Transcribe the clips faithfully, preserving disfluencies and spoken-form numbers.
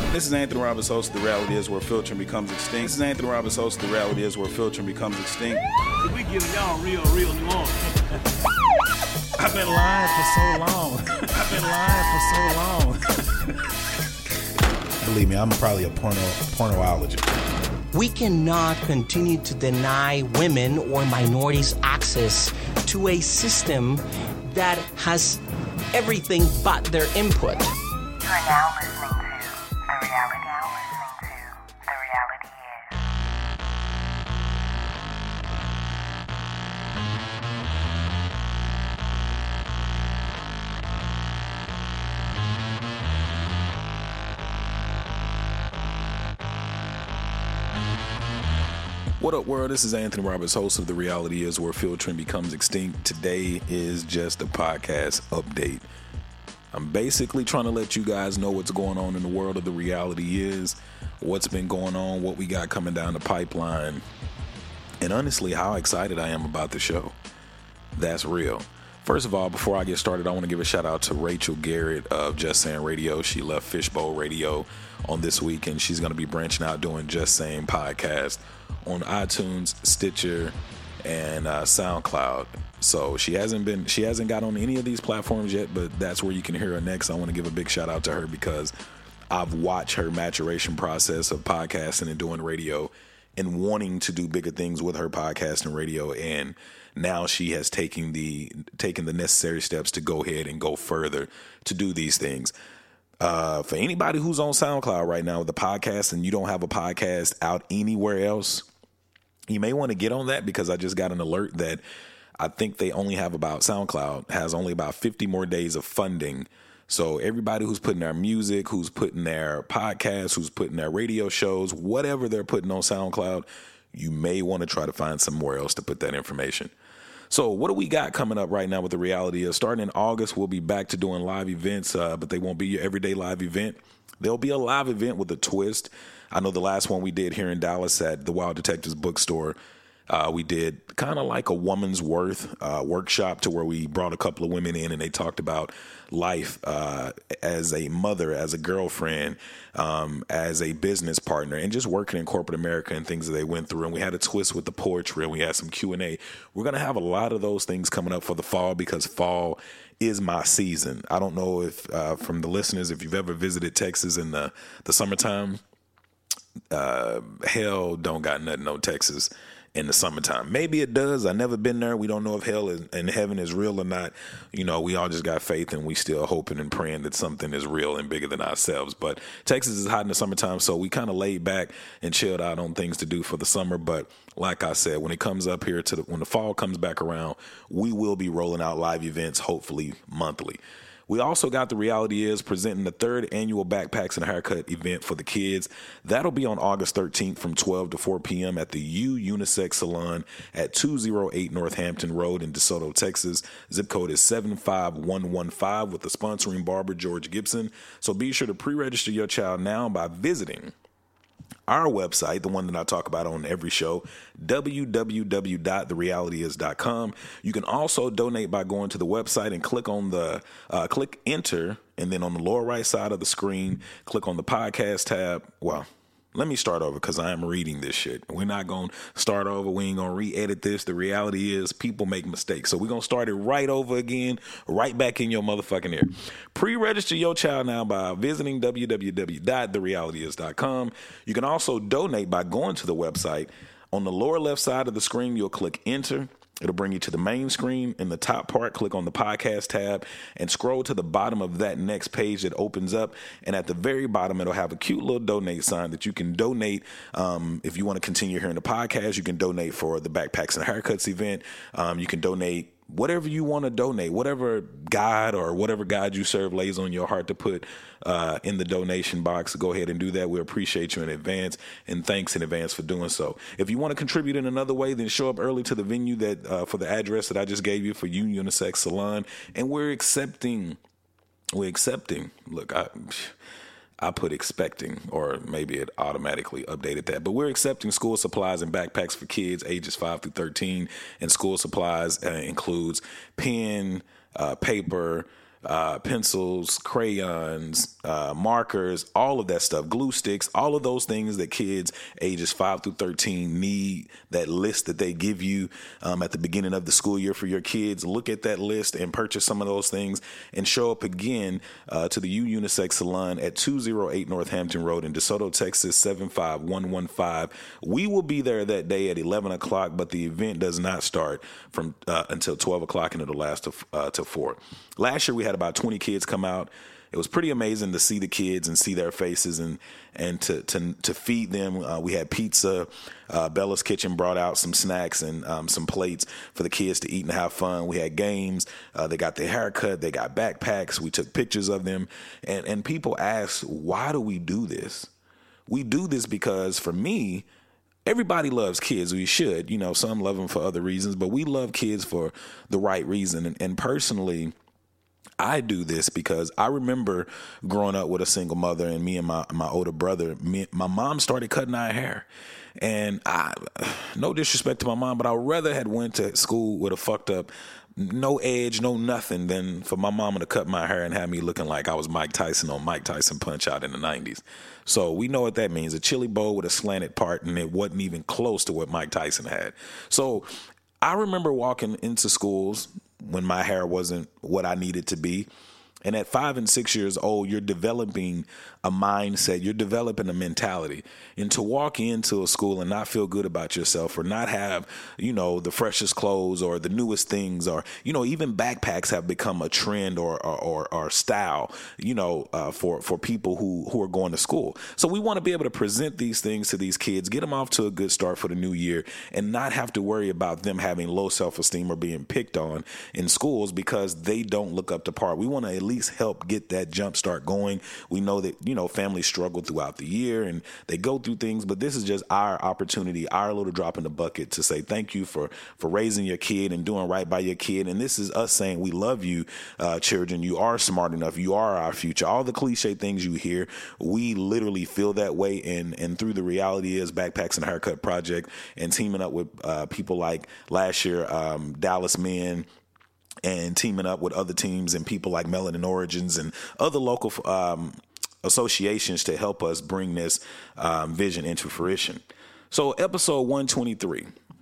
This is Anthony Roberts, host of The Reality Is Where Filtering Becomes Extinct. This is Anthony Roberts, host of The Reality Is Where Filtering Becomes Extinct. We giving y'all real, real New Orleans. I've been lying for so long. I've been lying for so long. Believe me, I'm probably a porno pornoologist. We cannot continue to deny women or minorities access to a system that has everything but their input. You are now listening to The Reality. Now listening to The Reality Is. What up, world? This is Anthony Roberts, host of The Reality Is Where Filtering Becomes Extinct. Today is just a podcast update. I'm basically trying to let you guys know what's going on in the world of The Reality Is, what's been going on, what we got coming down the pipeline, and honestly, how excited I am about the show. That's real. First of all, before I get started, I want to give a shout out to Rachel Garrett of Just Saying Radio. She left Fishbowl Radio on this week, and she's going to be branching out doing Just Saying podcast on iTunes, Stitcher, and uh, SoundCloud. So she hasn't been, she hasn't got on any of these platforms yet, but that's where you can hear her next. I want to give a big shout out to her because I've watched her maturation process of podcasting and doing radio and wanting to do bigger things with her podcast and radio, and now she has taken the taken the necessary steps to go ahead and go further to do these things. Uh, for anybody who's on SoundCloud right now with a podcast and you don't have a podcast out anywhere else, you may want to get on that, because I just got an alert that I think they only have about, SoundCloud has only about fifty more days of funding. So everybody who's putting their music, who's putting their podcasts, who's putting their radio shows, whatever they're putting on SoundCloud, you may want to try to find somewhere else to put that information. So what do we got coming up right now with The Reality Is? Starting in August, we'll be back to doing live events, uh, but they won't be your everyday live event. There'll be a live event with a twist. I know the last one we did here in Dallas at the Wild Detectives Bookstore, uh, we did kind of like a woman's worth uh, workshop, to where we brought a couple of women in and they talked about life uh, as a mother, as a girlfriend, um, as a business partner, and just working in corporate America and things that they went through. And we had a twist with the poetry, and we had some Q and A. We're going to have a lot of those things coming up for the fall, because fall is my season. I don't know if uh, from the listeners, if you've ever visited Texas in the, the summertime, uh, hell don't got nothing on Texas in the summertime. Maybe it does. I've never been there. We don't know if hell is, and heaven is real or not. You know, we all just got faith, and we still hoping and praying that something is real and bigger than ourselves. But Texas is hot in the summertime, so we kind of laid back and chilled out on things to do for the summer. But like I said, when it comes up here to the, when the fall comes back around, we will be rolling out live events, hopefully monthly. We also got The Reality Is presenting the third annual Backpacks and Haircut event for the kids. That'll be on August thirteenth from twelve to four p.m. at the U Unisex Salon at two oh eight Northampton Road in DeSoto, Texas. Zip code is seven five one one five, with the sponsoring barber, George Gibson. So be sure to pre-register your child now by visiting our website, the one that I talk about on every show, w w w dot the reality is dot com. You can also donate by going to the website and click on the, uh, click enter, and then on the lower right side of the screen, click on the podcast tab. Well, let me start over, because I am reading this shit. We're not going to start over. We ain't going to re-edit this. The reality is people make mistakes. So we're going to start it right over again, right back in your motherfucking ear. Pre-register your child now by visiting w w w dot the reality is dot com. You can also donate by going to the website. On the lower left side of the screen, you'll click enter. It'll bring you to the main screen. In the top part, click on the podcast tab and scroll to the bottom of that next page that opens up. And at the very bottom, it'll have a cute little donate sign that you can donate. Um, if you want to continue hearing the podcast, you can donate for the Backpacks and Haircuts event. Um, you can donate whatever you want to donate, whatever God or whatever God you serve lays on your heart to put uh, in the donation box. Go ahead and do that. We appreciate you in advance, and thanks in advance for doing so. If you want to contribute in another way, then show up early to the venue that uh, for the address that I just gave you for U Unisex Salon, and we're accepting. We're accepting. Look, I. I put expecting, or maybe it automatically updated that. But we're accepting school supplies and backpacks for kids ages five through thirteen. And school supplies uh, includes pen, uh, paper, uh, pencils, crayons, uh, markers, all of that stuff, glue sticks, all of those things that kids ages five through thirteen need, that list that they give you um, at the beginning of the school year for your kids. Look at that list and purchase some of those things and show up again uh, to the U Unisex Salon at two oh eight Northampton Road in DeSoto, Texas, seven five one one five. We will be there that day at eleven o'clock, but the event does not start from uh, until twelve o'clock, and it'll last to, uh, till four. Last year, we had about twenty kids come out. It was pretty amazing to see the kids and see their faces and and to to, to feed them. Uh, we had pizza. Uh, Bella's Kitchen brought out some snacks and um, some plates for the kids to eat and have fun. We had games. Uh, they got their haircut. They got backpacks. We took pictures of them. And, and people ask, why do we do this? We do this because, for me, everybody loves kids. We should. You know, some love them for other reasons, but we love kids for the right reason. And, and personally, I do this because I remember growing up with a single mother, and me and my, my older brother, me, my mom started cutting our hair. And I, no disrespect to my mom, but I would rather had went to school with a fucked up, no edge, no nothing, than for my mama to cut my hair and have me looking like I was Mike Tyson on Mike Tyson Punch Out in the nineties. So we know what that means. A chili bowl with a slanted part, and it wasn't even close to what Mike Tyson had. So I remember walking into schools when my hair wasn't what I needed to be. And at five and six years old, you're developing a mindset, you're developing a mentality. And to walk into a school and not feel good about yourself, or not have, you know, the freshest clothes or the newest things, or, you know, even backpacks have become a trend or or, or, or style, you know, uh, for, for people who, who are going to school. So we want to be able to present these things to these kids, get them off to a good start for the new year, and not have to worry about them having low self-esteem or being picked on in schools because they don't look up to par. We want to at least help get that jump start going. We know that, you know, families struggle throughout the year and they go through things, but this is just our opportunity, our little drop in the bucket to say thank you for, for raising your kid and doing right by your kid. And this is us saying we love you, uh, children. You are smart enough. You are our future. All the cliche things you hear, we literally feel that way. And, and through the Reality Is Backpacks and Haircut Project, and teaming up with uh, people like last year, um, Dallas Men, and teaming up with other teams and people like Melanin Origins and other local um, associations to help us bring this um, vision into fruition. So episode one twenty-three,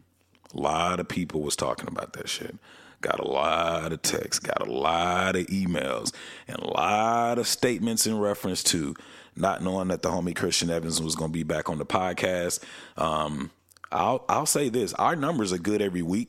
a lot of people was talking about that shit. Got a lot of texts, got a lot of emails, and a lot of statements in reference to not knowing that the homie Christian Evans was going to be back on the podcast. Um, I'll, I'll say this, our numbers are good every week.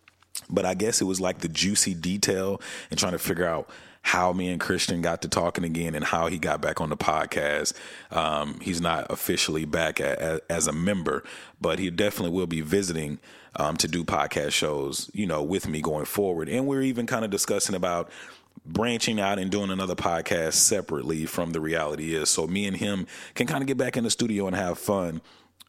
But I guess it was like the juicy detail and trying to figure out how me and Christian got to talking again and how he got back on the podcast. Um, he's not officially back a, a, as a member, but he definitely will be visiting um, to do podcast shows, you know, with me going forward. And we're even kind of discussing about branching out and doing another podcast separately from The Reality Is, so me and him can kind of get back in the studio and have fun.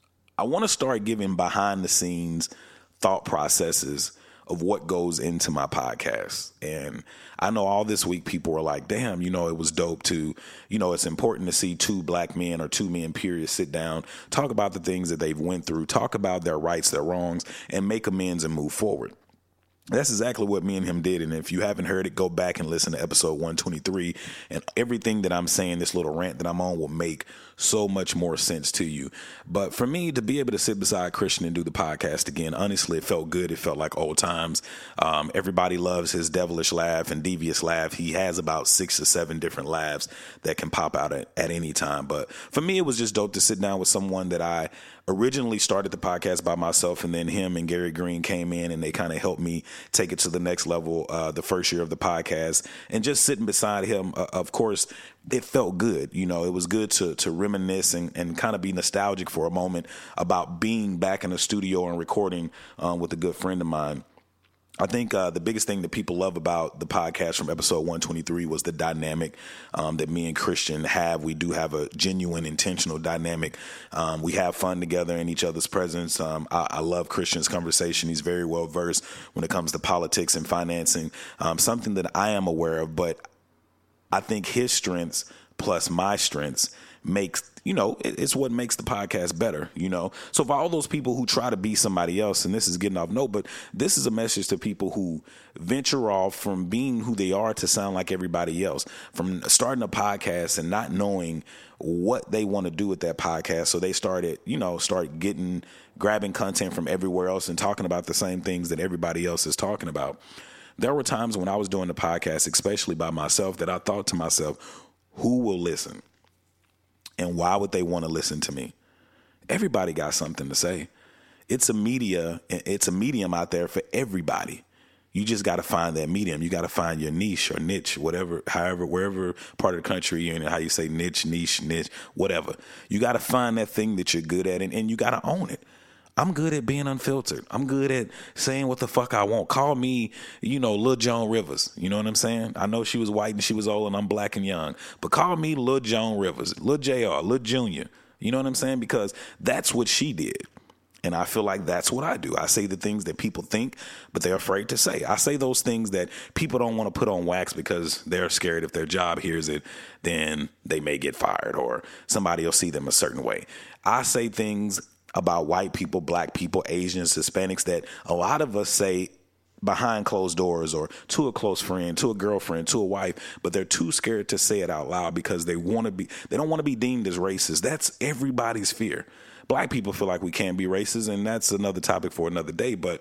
I want to start giving behind the scenes thought processes of what goes into my podcast. And I know all this week people were like, damn, you know, it was dope to, you know, it's important to see two black men or two men, period, sit down, talk about the things that they've went through, talk about their rights, their wrongs, and make amends and move forward. That's exactly what me and him did. And if you haven't heard it, go back and listen to episode one twenty-three. And everything that I'm saying, this little rant that I'm on, will make so much more sense to you. But for me to be able to sit beside Christian and do the podcast again, honestly, it felt good. It felt like old times. Um, everybody loves his devilish laugh and devious laugh. He has about six or seven different laughs that can pop out at, at any time. But for me, it was just dope to sit down with someone that I originally started the podcast by myself, and then him and Gary Green came in and they kind of helped me take it to the next level uh, the first year of the podcast. And just sitting beside him, uh, of course, it felt good. You know, it was good to to reminisce and, and kind of be nostalgic for a moment about being back in the studio and recording um, with a good friend of mine. I think uh, the biggest thing that people love about the podcast from episode one twenty-three was the dynamic um, that me and Christian have. We do have a genuine, intentional dynamic. Um, we have fun together in each other's presence. Um, I, I love Christian's conversation. He's very well versed when it comes to politics and financing, um, something that I am aware of. But I think his strengths plus my strengths makes you know, it, it's what makes the podcast better, you know. So for all those people who try to be somebody else, and this is getting off note, but this is a message to people who venture off from being who they are to sound like everybody else, from starting a podcast and not knowing what they want to do with that podcast. So they started, you know, start getting, grabbing content from everywhere else and talking about the same things that everybody else is talking about. There were times when I was doing the podcast, especially by myself, that I thought to myself, who will listen? And why would they want to listen to me? Everybody got something to say. It's a media, it's a medium out there for everybody. You just got to find that medium. You got to find your niche or niche, whatever, however, wherever part of the country you're in, how you say niche, niche, niche, whatever. You got to find that thing that you're good at, and, and you got to own it. I'm good at being unfiltered. I'm good at saying what the fuck I want. Call me, you know, Lil Joan Rivers. You know what I'm saying? I know she was white and she was old and I'm black and young, but call me Lil Joan Rivers, Lil J R, Lil Junior. You know what I'm saying? Because that's what she did. And I feel like that's what I do. I say the things that people think, but they're afraid to say. I say those things that people don't want to put on wax because they're scared if their job hears it, then they may get fired or somebody will see them a certain way. I say things about white people, black people, Asians, Hispanics that a lot of us say behind closed doors or to a close friend, to a girlfriend, to a wife, but they're too scared to say it out loud because they want to be, they don't want to be deemed as racist. That's everybody's fear. Black people feel like we can't be racist, and that's another topic for another day, but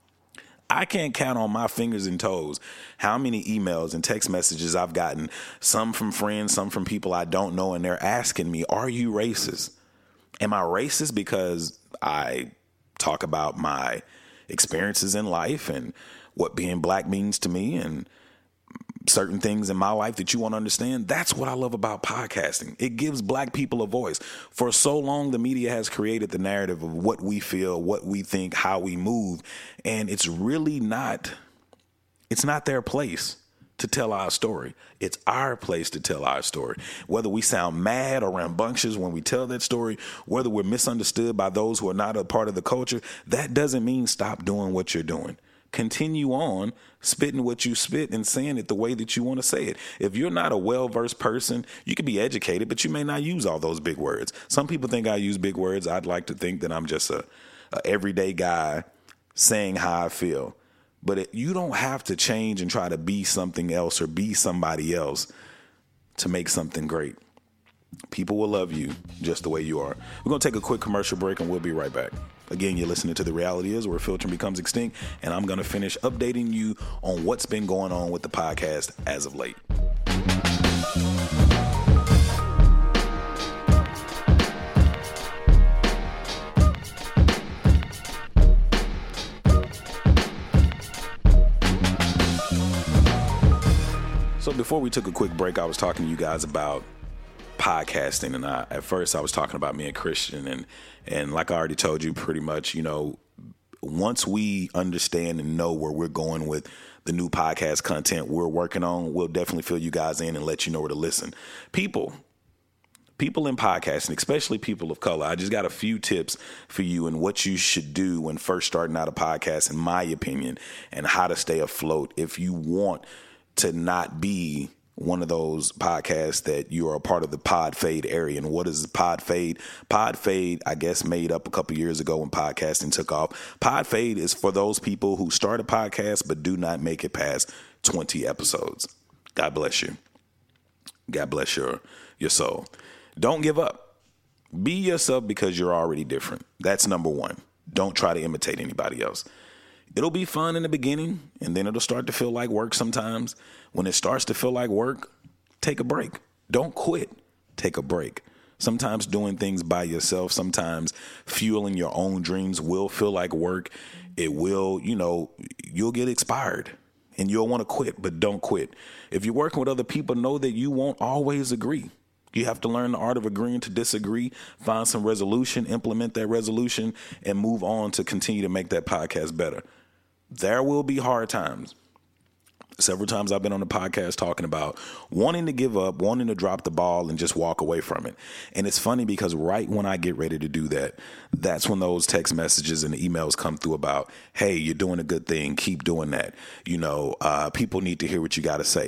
I can't count on my fingers and toes how many emails and text messages I've gotten, some from friends, some from people I don't know, and they're asking me, are you racist? Am I racist because I talk about my experiences in life and what being black means to me and certain things in my life that you want to understand? That's what I love about podcasting. It gives black people a voice. For so long, the media has created the narrative of what we feel, what we think, how we move, and it's really not, it's not their place to tell our story. It's our place to tell our story. Whether we sound mad or rambunctious when we tell that story, whether we're misunderstood by those who are not a part of the culture, that doesn't mean stop doing what you're doing. Continue on spitting what you spit and saying it the way that you want to say it. If you're not a well-versed person, you can be educated, but you may not use all those big words. Some people think I use big words. I'd like to think that I'm just a, a everyday guy saying how I feel. But it, you don't have to change and try to be something else or be somebody else to make something great. People will love you just the way you are. We're going to take a quick commercial break and we'll be right back. Again, you're listening to The Reality Is, where filtering becomes extinct, and I'm going to finish updating you on what's been going on with the podcast as of late. So before we took a quick break, I was talking to you guys about podcasting, and I, at first I was talking about me and Christian, and and like I already told you, pretty much, you know, once we understand and know where we're going with the new podcast content we're working on, we'll definitely fill you guys in and let you know where to listen. People, people in podcasting, especially people of color, I just got a few tips for you and what you should do when first starting out a podcast, in my opinion, and how to stay afloat if you want to not be one of those podcasts that you are a part of the pod fade area. And what is pod fade? Pod fade, I guess, made up a couple years ago when podcasting took off. Pod fade is for those people who start a podcast but do not make it past twenty episodes. God bless you. God bless your, your soul. Don't give up. Be yourself because you're already different. That's number one. Don't try to imitate anybody else. It'll be fun in the beginning, and then it'll start to feel like work sometimes. When it starts to feel like work, take a break. Don't quit. Take a break. Sometimes doing things by yourself, sometimes fueling your own dreams will feel like work. It will, you know, you'll get expired, and you'll want to quit, but don't quit. If you're working with other people, know that you won't always agree. You have to learn the art of agreeing to disagree, find some resolution, implement that resolution, and move on to continue to make that podcast better. There will be hard times. Several times I've been on the podcast talking about wanting to give up, wanting to drop the ball and just walk away from it. And it's funny because right when I get ready to do that, that's when those text messages and emails come through about, hey, you're doing a good thing. Keep doing that. You know, uh, people need to hear what you got to say.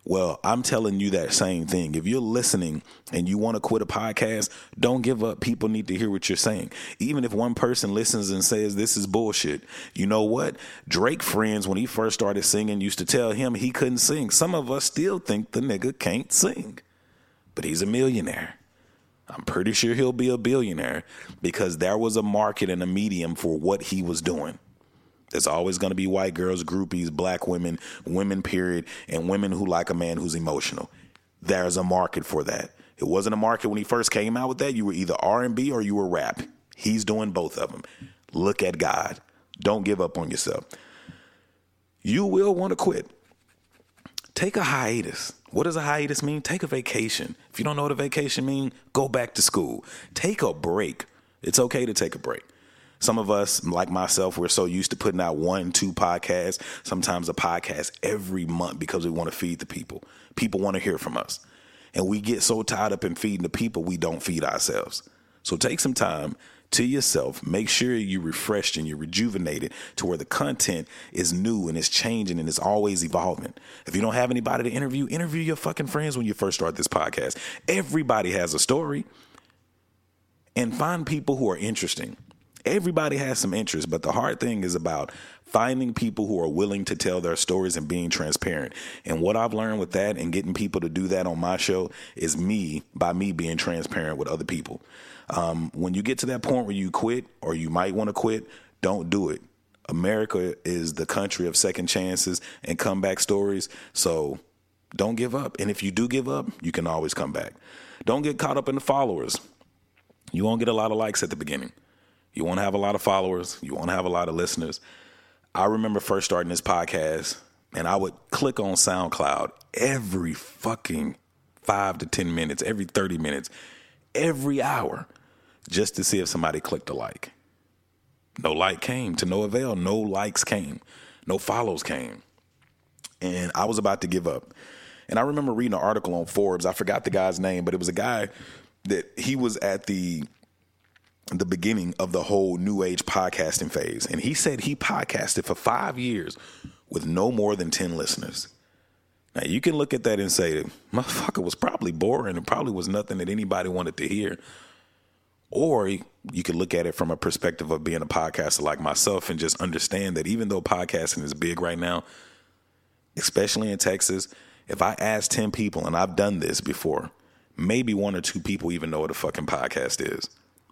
Well, I'm telling you that same thing. If you're listening and you want to quit a podcast, don't give up. People need to hear what you're saying. Even if one person listens and says this is bullshit, you know what? Drake friends, when he first started singing, used to tell him he couldn't sing. Some of us still think the nigga can't sing, but he's a millionaire. I'm pretty sure he'll be a billionaire because there was a market and a medium for what he was doing. There's always going to be white girls, groupies, black women, women, period, and women who like a man who's emotional. There's a market for that. It wasn't a market when he first came out with that. You were either R and B or you were rap. He's doing both of them. Look at God. Don't give up on yourself. You will want to quit. Take a hiatus. What does a hiatus mean? Take a vacation. If you don't know what a vacation means, go back to school. Take a break. It's okay to take a break. Some of us, like myself, we're so used to putting out one, two podcasts, sometimes a podcast every month because we want to feed the people. People want to hear from us. And we get so tied up in feeding the people, we don't feed ourselves. So take some time to yourself. Make sure you're refreshed and you're rejuvenated to where the content is new and it's changing and it's always evolving. If you don't have anybody to interview, interview your fucking friends when you first start this podcast. Everybody has a story. And find people who are interesting. Everybody has some interest, but the hard thing is about finding people who are willing to tell their stories and being transparent. And what I've learned with that and getting people to do that on my show is me, by me being transparent with other people. Um, when you get to that point where you quit or you might want to quit, don't do it. America is the country of second chances and comeback stories. So don't give up. And if you do give up, you can always come back. Don't get caught up in the followers. You won't get a lot of likes at the beginning. You won't have a lot of followers. You won't have a lot of listeners. I remember first starting this podcast, and I would click on SoundCloud every fucking five to ten minutes, every thirty minutes, every hour, just to see if somebody clicked a like. No like came, to no avail. No likes came. No follows came. And I was about to give up. And I remember reading an article on Forbes. I forgot the guy's name, but it was a guy that he was at the the beginning of the whole new age podcasting phase. And he said he podcasted for five years with no more than ten listeners. Now you can look at that and say, motherfucker was probably boring and probably was nothing that anybody wanted to hear. Or you could look at it from a perspective of being a podcaster like myself and just understand that even though podcasting is big right now, especially in Texas, if I ask ten people, and I've done this before, maybe one or two people even know what a fucking podcast is.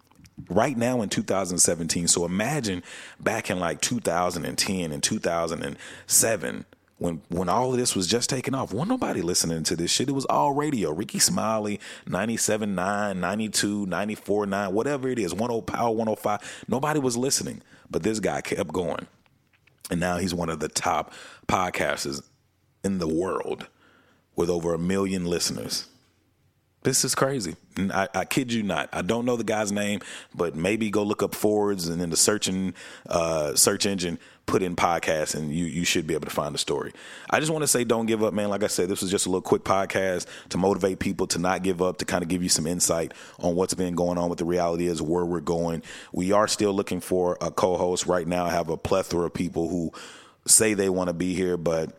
Right now in two thousand seventeen, so imagine back in like two thousand ten and two thousand seven, when when all of this was just taking off, wasn't nobody listening to this shit. It was all radio. Ricky Smiley, ninety-seven point nine, ninety-two, ninety-four point nine, whatever it is, one oh Power, one oh five. Nobody was listening, but this guy kept going. And now he's one of the top podcasters in the world with over a million listeners. This is crazy. I, I kid you not. I don't know the guy's name, but maybe go look up Forbes and in the searching uh, search engine, put in podcast, and you you should be able to find the story. I just want to say, don't give up, man. Like I said, this was just a little quick podcast to motivate people to not give up, to kind of give you some insight on what's been going on, what the reality is, where we're going. We are still looking for a co-host right now. I have a plethora of people who say they want to be here, but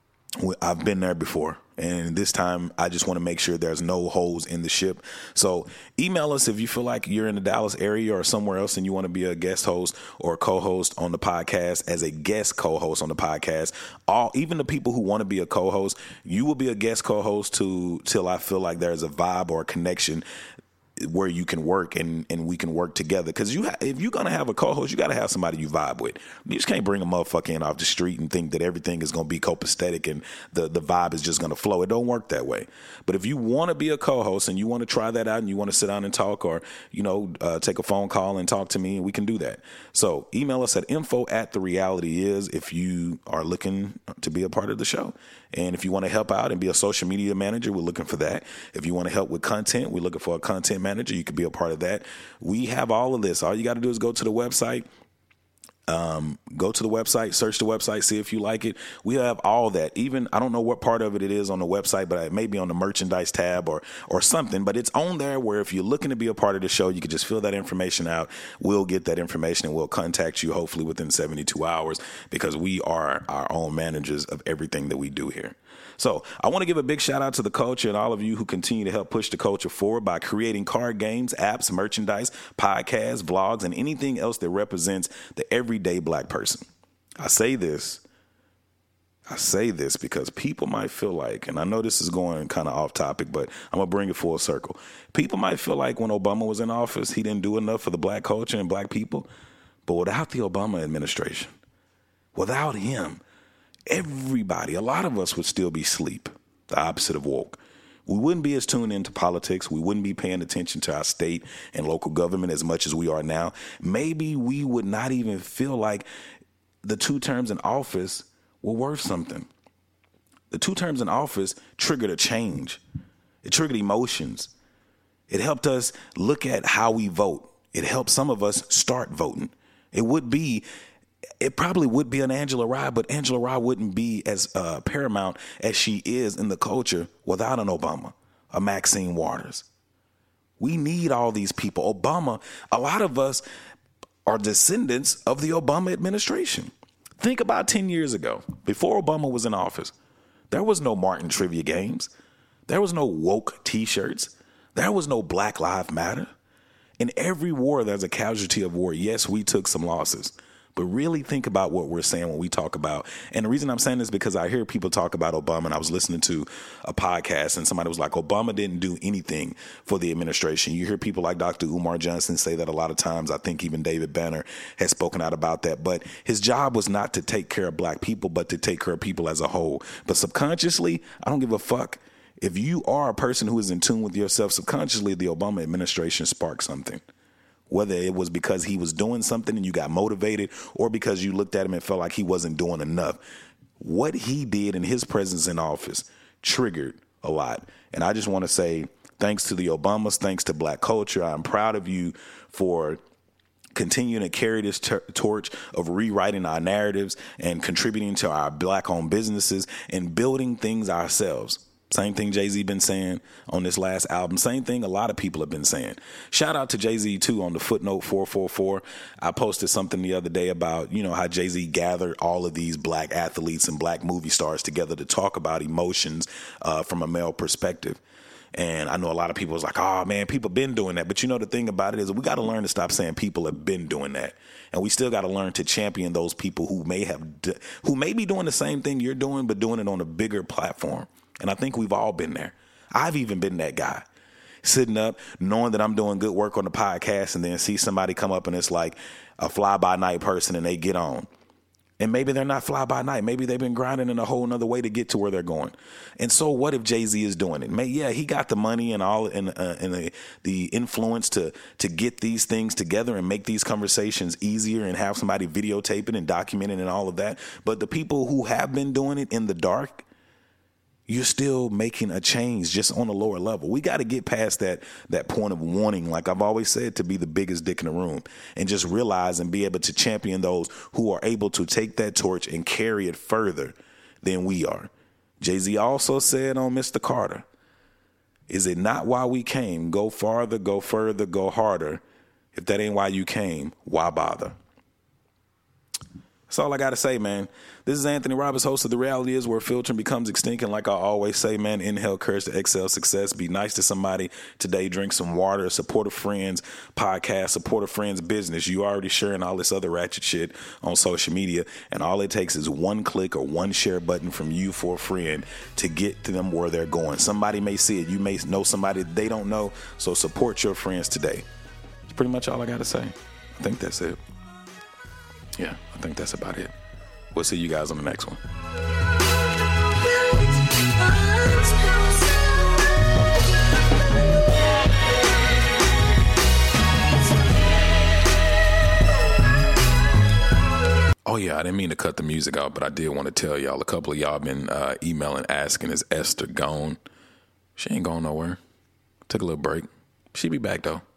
I've been there before. And this time, I just want to make sure there's no holes in the ship. So email us if you feel like you're in the Dallas area or somewhere else and you want to be a guest host or a co-host on the podcast. As a guest co-host on the podcast, all even the people who want to be a co-host, you will be a guest co-host to till I feel like there's a vibe or a connection where you can work and, and we can work together. Because you ha- if you're going to have a co-host, you got to have somebody you vibe with. You just can't bring a motherfucker in off the street and think that everything is going to be copacetic and the, the vibe is just going to flow. It don't work that way. But if you want to be a co-host and you want to try that out and you want to sit down and talk or, you know, uh, take a phone call and talk to me, we can do that. So email us at info at the reality is if you are looking to be a part of the show. And if you want to help out and be a social media manager, we're looking for that. If you want to help with content, we're looking for a content manager. You could be a part of that. We have all of this. All you got to do is go to the website, Um, go to the website, search the website, see if you like it. We have all that. Even, I don't know what part of it it is on the website, but it may be on the merchandise tab or or something. But it's on there where if you're looking to be a part of the show, you can just fill that information out. We'll get that information and we'll contact you hopefully within seventy-two hours because we are our own managers of everything that we do here. So I want to give a big shout out to the culture and all of you who continue to help push the culture forward by creating card games, apps, merchandise, podcasts, vlogs, and anything else that represents the everyday black person. I say this, I say this because people might feel like, and I know this is going kind of off topic, but I'm going to bring it full circle. People might feel like when Obama was in office, he didn't do enough for the black culture and black people. But without the Obama administration, without him, everybody, a lot of us would still be asleep, the opposite of woke. We wouldn't be as tuned into politics. We wouldn't be paying attention to our state and local government as much as we are now. Maybe we would not even feel like the two terms in office were worth something. The two terms in office triggered a change. It triggered emotions. It helped us look at how we vote. It helped some of us start voting. It would be It probably would be an Angela Rye, but Angela Rye wouldn't be as uh, paramount as she is in the culture without an Obama, a Maxine Waters. We need all these people. Obama, a lot of us are descendants of the Obama administration. Think about ten years ago, before Obama was in office, there was no Martin trivia games. There was no woke T-shirts. There was no Black Lives Matter. In every war, there's a casualty of war. Yes, we took some losses. But really think about what we're saying when we talk about, and the reason I'm saying this is because I hear people talk about Obama, and I was listening to a podcast and somebody was like, Obama didn't do anything for the administration. You hear people like Doctor Umar Johnson say that a lot of times. I think even David Banner has spoken out about that. But his job was not to take care of black people, but to take care of people as a whole. But subconsciously, I don't give a fuck. If you are a person who is in tune with yourself, subconsciously, the Obama administration sparked something. Whether it was because he was doing something and you got motivated or because you looked at him and felt like he wasn't doing enough. What he did in his presence in office triggered a lot. And I just want to say thanks to the Obamas, thanks to black culture. I'm proud of you for continuing to carry this ter- torch of rewriting our narratives and contributing to our black-owned businesses and building things ourselves. Same thing Jay-Z been saying on this last album. Same thing a lot of people have been saying. Shout out to Jay-Z, too, on the Footnote four four four. I posted something the other day about, you know, how Jay-Z gathered all of these black athletes and black movie stars together to talk about emotions uh, from a male perspective. And I know a lot of people was like, oh, man, people been doing that. But you know, the thing about it is we got to learn to stop saying people have been doing that. And we still got to learn to champion those people who may have, d- who may be doing the same thing you're doing, but doing it on a bigger platform. And I think we've all been there. I've even been that guy, sitting up, knowing that I'm doing good work on the podcast and then see somebody come up and it's like a fly-by-night person and they get on. And maybe they're not fly-by-night. Maybe they've been grinding in a whole nother way to get to where they're going. And so what if Jay-Z is doing it? May, yeah, he got the money and all and, uh, and the, the influence to to get these things together and make these conversations easier and have somebody videotape it and document it and all of that. But the people who have been doing it in the dark, you're still making a change just on a lower level. We got to get past that that point of wanting, like I've always said, to be the biggest dick in the room and just realize and be able to champion those who are able to take that torch and carry it further than we are. Jay-Z also said on Mister Carter, is it not why we came? Go farther, go further, go harder. If that ain't why you came, why bother? That's all I got to say, man. This is Anthony Roberts, host of The Reality Is, where filtering becomes extinct. And like I always say, man, inhale courage to excel success. Be nice to somebody today. Drink some water. Support a friend's podcast. Support a friend's business. You already sharing all this other ratchet shit on social media. And all it takes is one click or one share button from you for a friend to get to them where they're going. Somebody may see it. You may know somebody they don't know. So support your friends today. That's pretty much all I got to say. I think that's it. Yeah, I think that's about it. We'll see you guys on the next one. Oh, yeah, I didn't mean to cut the music out, but I did want to tell y'all. A couple of y'all been uh, emailing, asking, is Esther gone? She ain't going nowhere. Took a little break. She be back, though.